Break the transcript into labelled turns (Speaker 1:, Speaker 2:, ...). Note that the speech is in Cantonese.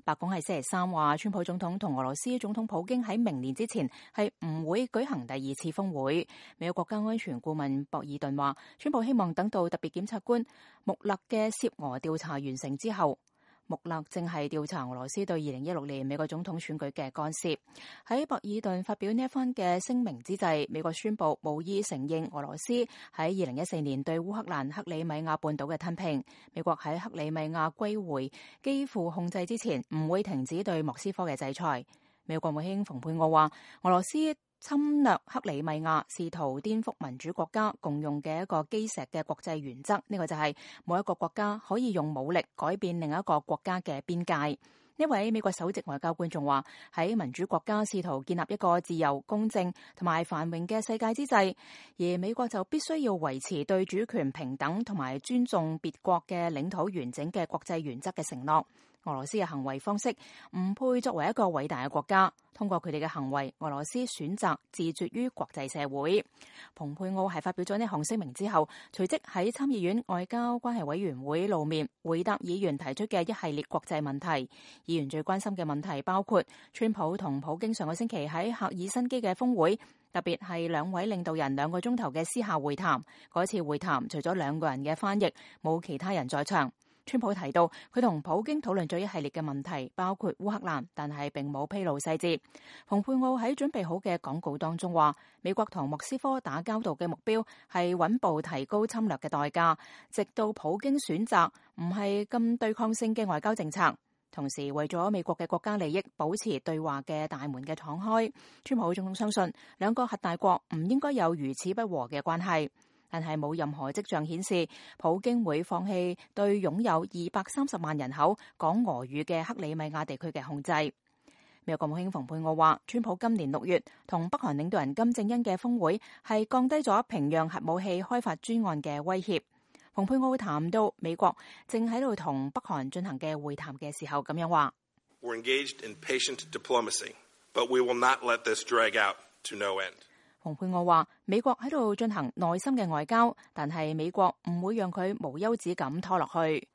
Speaker 1: 白宮喺星期三話，川普總統同俄羅斯總統普京喺明年之前係唔會舉行第二次峰會。美國國家安全顧問博爾頓話，川普希望等到特別檢察官穆勒嘅涉俄調查完成之後。穆勒正係調查俄羅斯對2016年美國總統選舉嘅干涉。喺博爾頓發表呢一番嘅聲明之際，美國宣布無意承認俄羅斯喺2014年對烏克蘭克里米亞半島嘅吞併。美國喺克里米亞歸回基輔控制之前，唔會停止對莫斯科嘅制裁。美國國務卿蓬佩奧話，俄羅斯侵略克里米亞，試圖顛覆民主國家共用嘅一個基石嘅國際原則，呢個就係冇一個國家可以用武力改變另一個國家嘅邊界。呢位美國首席外交官仲話，喺民主國家試圖建立一個自由、公正同埋繁榮嘅世界之際，而美國就必須要維持對主權平等同埋尊重別國嘅領土完整嘅國際原則嘅承諾。俄羅斯嘅行為方式唔配作為一個偉大嘅國家，通過佢哋嘅行為，俄羅斯選擇自絕於國際社會。蓬佩奧係發表咗呢項聲明之後，隨即喺參議院外交關係委員會露面回答議員提出嘅一系列國際問題。議員最關心嘅問題包括川普同普京上個星期喺赫爾辛基嘅峰會，特別係兩位領導人2個鐘頭嘅私下會談。嗰次會談除咗2個人嘅翻譯，冇其他人在場。川普提到佢同普京討論咗一系列嘅問題，包括烏克蘭，但係並冇披露細節。蓬佩奧喺準備好嘅講稿當中話，美國同莫斯科打交道嘅目標係穩步提高侵略嘅代價，直到普京選擇唔係咁對抗性嘅外交政策。同時為咗美國嘅國家利益，保持對話嘅大門嘅敞開。川普總統相信2個核大國唔應該有如此不和嘅關係。但係冇任何跡象顯示普京會放棄對擁有230萬人口講俄語嘅克里米亞地區嘅控制。美國國務卿蓬佩奧話，川普今年6月同北韓領導人金正恩嘅峰會係降低咗平壤核武器開發專案嘅威脅。蓬佩奧談到美國正喺度同北韓進行嘅會談嘅時候咁樣話，
Speaker 2: We're engaged in patient diplomacy, but we will not let this drag out to no end.
Speaker 1: 蓬佩奧話，美國喺度進行耐心嘅外交，但係美國唔會讓佢無休止咁拖落去。